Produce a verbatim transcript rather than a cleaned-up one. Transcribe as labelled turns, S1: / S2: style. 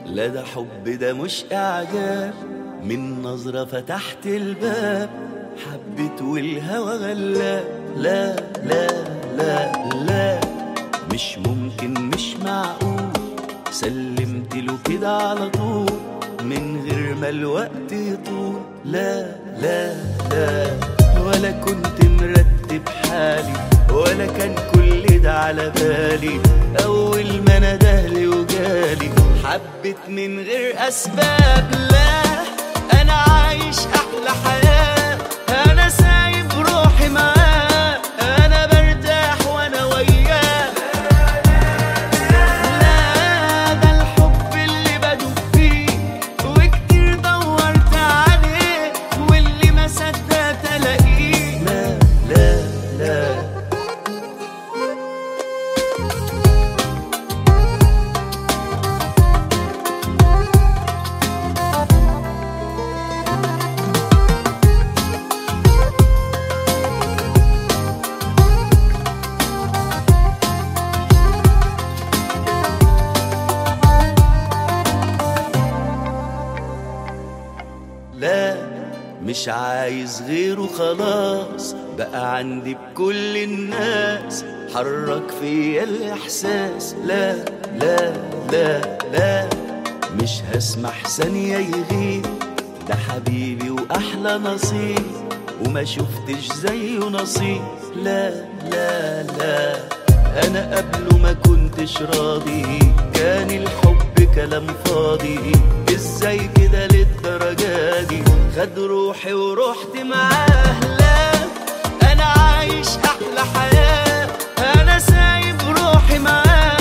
S1: لا ده حب ده مش إعجاب، من نظرة فتحت الباب حبيت والهوى غلاب. لا لا لا لا مش ممكن مش معقول، سلمت له كده على طول من غير ما الوقت يطول. لا لا لا ولا كنت مرتب حالي ولا كان كل ده على بالي، أول ما ندهلي وجالي حبيت من غير أسباب. لا أنا عايش أحلى حياة، أنا سايب روحي معاه، أنا برتاح وأنا وياه. لا ده الحب اللي بدوب فيه وكتير دورت عليه واللي ما صدقت ألاقيه. لا لا لا لا مش عايز غيره خلاص، بقى عندي بكل الناس، حرك فيا الإحساس. لا لا لا لا مش هسمح ثانية يغيب، ده حبيبي وأحلى نصيب وما شفتش زيه نصيب. لا لا لا أنا قبله ما كنتش راضي، كان الحب كلام فاضي، ازاي كده للدرجة دي خد روحي ورحت معاه. لا أنا عايش أحلى حياة، أنا سايب روحي معاه،